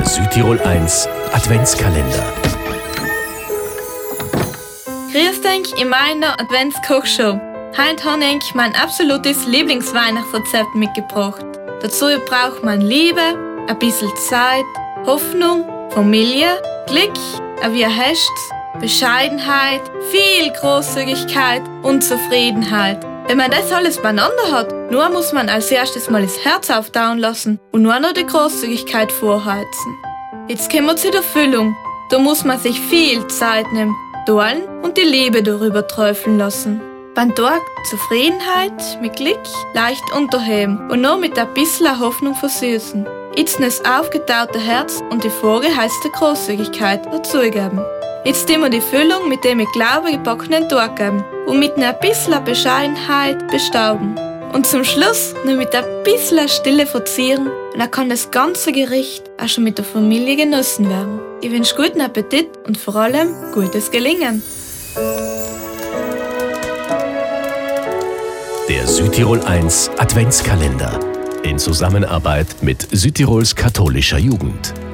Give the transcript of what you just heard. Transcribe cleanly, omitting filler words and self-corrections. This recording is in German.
Der Südtirol 1 Adventskalender. Grüß dich in meiner Adventskochshow. Heute habe ich mein absolutes Lieblingsweihnachtsrezept mitgebracht. Dazu braucht man Liebe, ein bisschen Zeit, Hoffnung, Familie, Glück, wie heißt's, Bescheidenheit, viel Großzügigkeit und Zufriedenheit. Wenn man das alles beieinander hat, nur muss man als erstes mal das Herz auftauen lassen und nur noch die Großzügigkeit vorheizen. Jetzt kommen wir zu der Füllung. Da muss man sich viel Zeit nehmen, teilen und die Liebe darüber träufeln lassen. Beim Tag Zufriedenheit mit Glück leicht unterheben und noch mit ein bisschen Hoffnung versüßen. Jetzt das aufgetaute Herz und die Folge heißt der Großzügigkeit dazugeben. Jetzt wir die Füllung mit dem mit Glaube gebackenen Tag geben und mit ein bisschen Bescheidenheit bestauben. Und zum Schluss noch mit ein bisschen Stille verzieren und dann kann das ganze Gericht auch schon mit der Familie genossen werden. Ich wünsche guten Appetit und vor allem gutes Gelingen. Der Südtirol 1 Adventskalender in Zusammenarbeit mit Südtirols katholischer Jugend.